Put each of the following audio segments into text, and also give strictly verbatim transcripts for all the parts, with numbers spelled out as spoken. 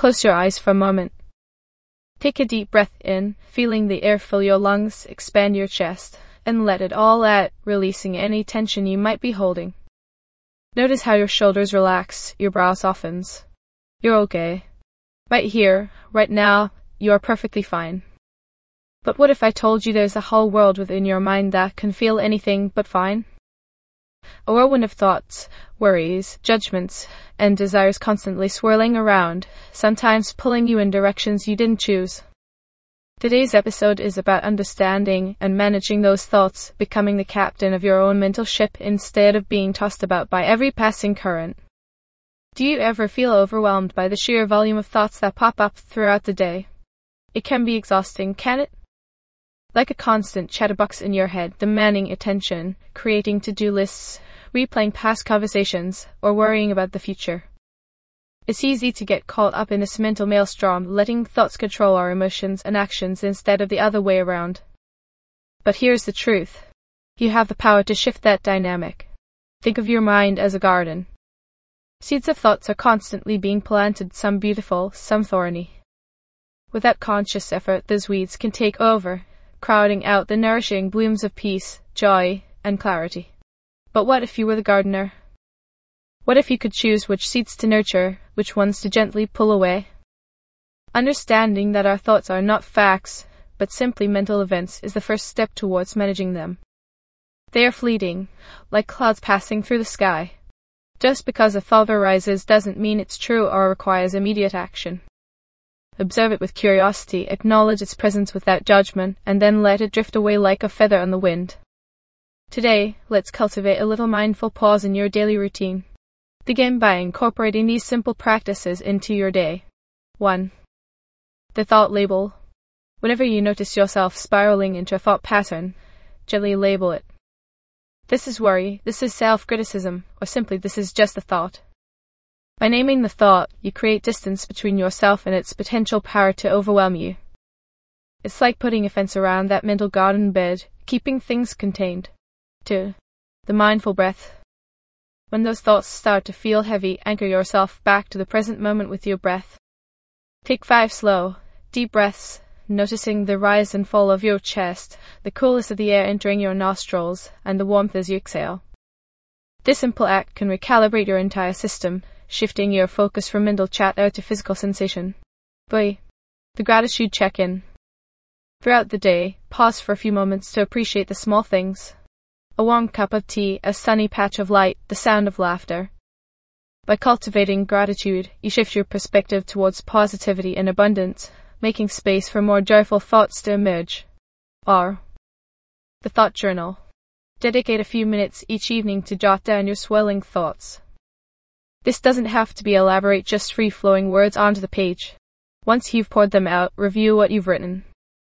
Close your eyes for a moment. Take a deep breath in, feeling the air fill your lungs, expand your chest, and let it all out, releasing any tension you might be holding. Notice how your shoulders relax, your brow softens. You're okay. Right here, right now, you are perfectly fine. But what if I told you there's a whole world within your mind that can feel anything but fine? A whirlwind of thoughts, worries, judgments, and desires constantly swirling around, sometimes pulling you in directions you didn't choose. Today's episode is about understanding and managing those thoughts, becoming the captain of your own mental ship instead of being tossed about by every passing current. Do you ever feel overwhelmed by the sheer volume of thoughts that pop up throughout the day? It can be exhausting, can't it? Like a constant chatterbox in your head, demanding attention, creating to-do lists, replaying past conversations, or worrying about the future. It's easy to get caught up in this mental maelstrom, letting thoughts control our emotions and actions instead of the other way around. But here's the truth. You have the power to shift that dynamic. Think of your mind as a garden. Seeds of thoughts are constantly being planted, some beautiful, some thorny. Without conscious effort, those weeds can take over, crowding out the nourishing blooms of peace, joy, and clarity. But what if you were the gardener? What if you could choose which seeds to nurture, which ones to gently pull away? Understanding that our thoughts are not facts, but simply mental events, is the first step towards managing them. They are fleeting, like clouds passing through the sky. Just because a thought arises doesn't mean it's true or requires immediate action. Observe it with curiosity, acknowledge its presence without judgment, and then let it drift away like a feather on the wind. Today, let's cultivate a little mindful pause in your daily routine. Begin by incorporating these simple practices into your day. one. The thought label. Whenever you notice yourself spiraling into a thought pattern, gently label it. This is worry, this is self-criticism, or simply this is just a thought. By naming the thought, you create distance between yourself and its potential power to overwhelm you. It's like putting a fence around that mental garden bed, keeping things contained. two. The mindful breath. When those thoughts start to feel heavy, anchor yourself back to the present moment with your breath. Take five slow, deep breaths, noticing the rise and fall of your chest, the coolness of the air entering your nostrils, and the warmth as you exhale. This simple act can recalibrate your entire system, shifting your focus from mental chatter to physical sensation. three. The gratitude check-in. Throughout the day, pause for a few moments to appreciate the small things. A warm cup of tea, a sunny patch of light, the sound of laughter. By cultivating gratitude, you shift your perspective towards positivity and abundance, making space for more joyful thoughts to emerge. R. The thought journal. Dedicate a few minutes each evening to jot down your swirling thoughts. This doesn't have to be elaborate, just free-flowing words onto the page. Once you've poured them out, review what you've written.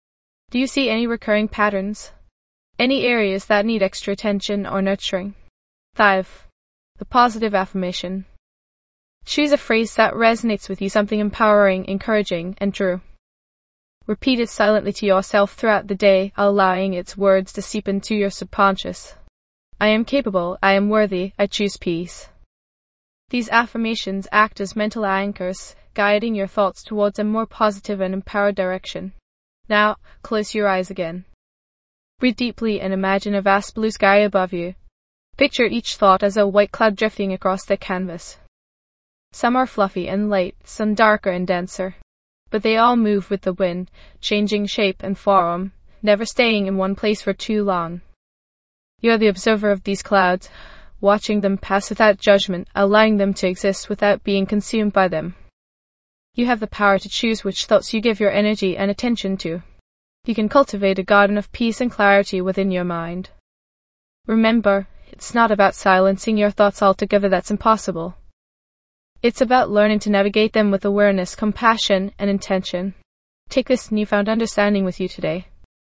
Do you see any recurring patterns? Any areas that need extra attention or nurturing? five. The positive affirmation. Choose a phrase that resonates with you, something empowering, encouraging, and true. Repeat it silently to yourself throughout the day, allowing its words to seep into your subconscious. I am capable, I am worthy, I choose peace. These affirmations act as mental anchors, guiding your thoughts towards a more positive and empowered direction. Now, close your eyes again. Breathe deeply and imagine a vast blue sky above you. Picture each thought as a white cloud drifting across the canvas. Some are fluffy and light, some darker and denser. But they all move with the wind, changing shape and form, never staying in one place for too long. You are the observer of these clouds, watching them pass without judgment, allowing them to exist without being consumed by them. You have the power to choose which thoughts you give your energy and attention to. You can cultivate a garden of peace and clarity within your mind. Remember, it's not about silencing your thoughts altogether, that's impossible. It's about learning to navigate them with awareness, compassion, and intention. Take this newfound understanding with you today.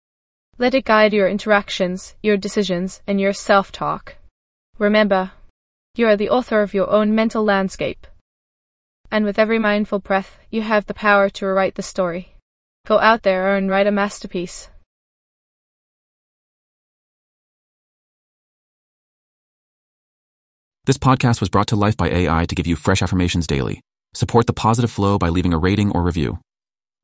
Let it guide your interactions, your decisions, and your self-talk. Remember, you are the author of your own mental landscape. And with every mindful breath, you have the power to rewrite the story. Go out there and write a masterpiece. This podcast was brought to life by A I to give you fresh affirmations daily. Support the positive flow by leaving a rating or review.